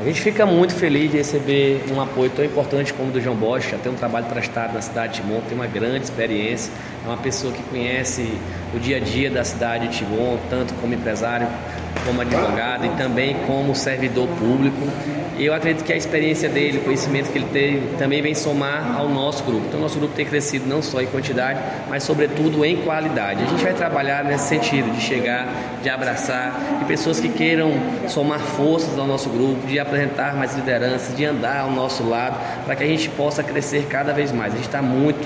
gente fica muito feliz de receber um apoio tão importante como o do João Bosch, já tem um trabalho prestado na cidade de Timon, tem uma grande experiência, é uma pessoa que conhece o dia a dia da cidade de Timon, tanto como empresário, como advogado e também como servidor público. E eu acredito que a experiência dele, o conhecimento que ele tem, também vem somar ao nosso grupo. Então, o nosso grupo tem crescido não só em quantidade, mas, sobretudo, em qualidade. A gente vai trabalhar nesse sentido, de chegar, de abraçar, de pessoas que queiram somar forças ao nosso grupo, de apresentar mais lideranças, de andar ao nosso lado, para que a gente possa crescer cada vez mais. A gente está muito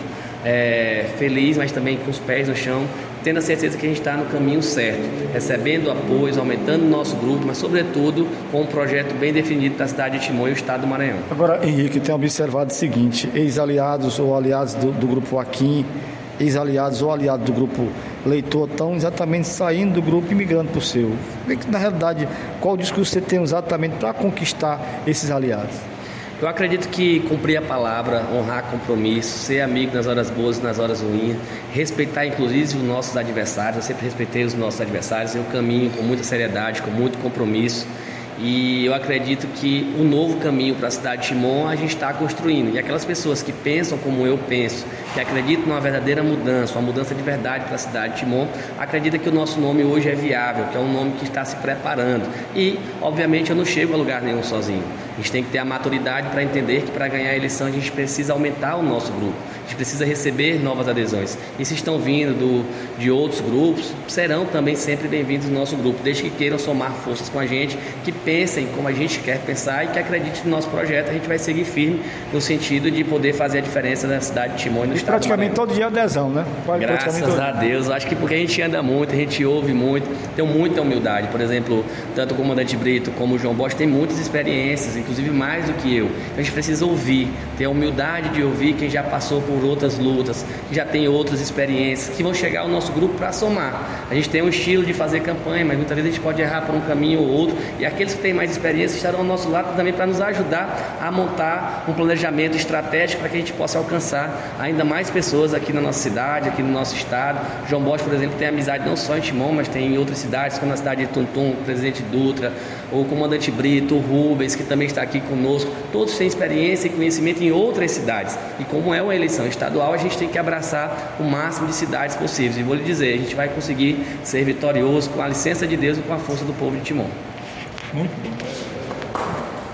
feliz, mas também com os pés no chão, tendo a certeza que a gente está no caminho certo, recebendo apoios, aumentando o nosso grupo, mas sobretudo com um projeto bem definido da cidade de Timon e o estado do Maranhão. Agora, Henrique, tem observado o seguinte: ex-aliados ou aliados do grupo Joaquim, ex-aliados ou aliados do grupo Leitor estão exatamente saindo do grupo e migrando para o seu. Na realidade, qual o discurso você tem exatamente para conquistar esses aliados? Eu acredito que cumprir a palavra, honrar compromisso, ser amigo nas horas boas e nas horas ruins, respeitar inclusive os nossos adversários. Eu sempre respeitei os nossos adversários, eu caminho com muita seriedade, com muito compromisso. E eu acredito que o novo caminho para a cidade de Timon a gente está construindo. E aquelas pessoas que pensam como eu penso, que acreditam numa verdadeira mudança, uma mudança de verdade para a cidade de Timon, acredita que o nosso nome hoje é viável, que é um nome que está se preparando. E, obviamente, eu não chego a lugar nenhum sozinho. A gente tem que ter a maturidade para entender que para ganhar a eleição a gente precisa aumentar o nosso grupo. A gente precisa receber novas adesões. E se estão vindo de outros grupos, serão também sempre bem-vindos no nosso grupo, desde que queiram somar forças com a gente, que pensem como a gente quer pensar e que acreditem no nosso projeto. A gente vai seguir firme no sentido de poder fazer a diferença na cidade de Timon e no estado. Praticamente todo dia é adesão, né? Graças a Deus. Acho que porque a gente anda muito, a gente ouve muito, tem muita humildade. Por exemplo, tanto o comandante Brito como o João Bosch têm muitas experiências, inclusive mais do que eu. Então a gente precisa ouvir, ter a humildade de ouvir quem já passou por outras lutas, que já tem outras experiências, que vão chegar ao nosso grupo para somar. A gente tem um estilo de fazer campanha, mas muitas vezes a gente pode errar por um caminho ou outro, e aqueles que têm mais experiência estarão ao nosso lado também para nos ajudar a montar um planejamento estratégico para que a gente possa alcançar ainda mais pessoas aqui na nossa cidade, aqui no nosso estado. João Bosch, por exemplo, tem amizade não só em Timon, mas tem em outras cidades, como na cidade de Tuntum, o presidente Dutra, o comandante Brito, o Rubens, que também está aqui conosco. Todos têm experiência e conhecimento em outras cidades. E como é uma eleição estadual, a gente tem que abraçar o máximo de cidades possíveis. E vou lhe dizer, a gente vai conseguir ser vitorioso com a licença de Deus e com a força do povo de Timon. Muito bom.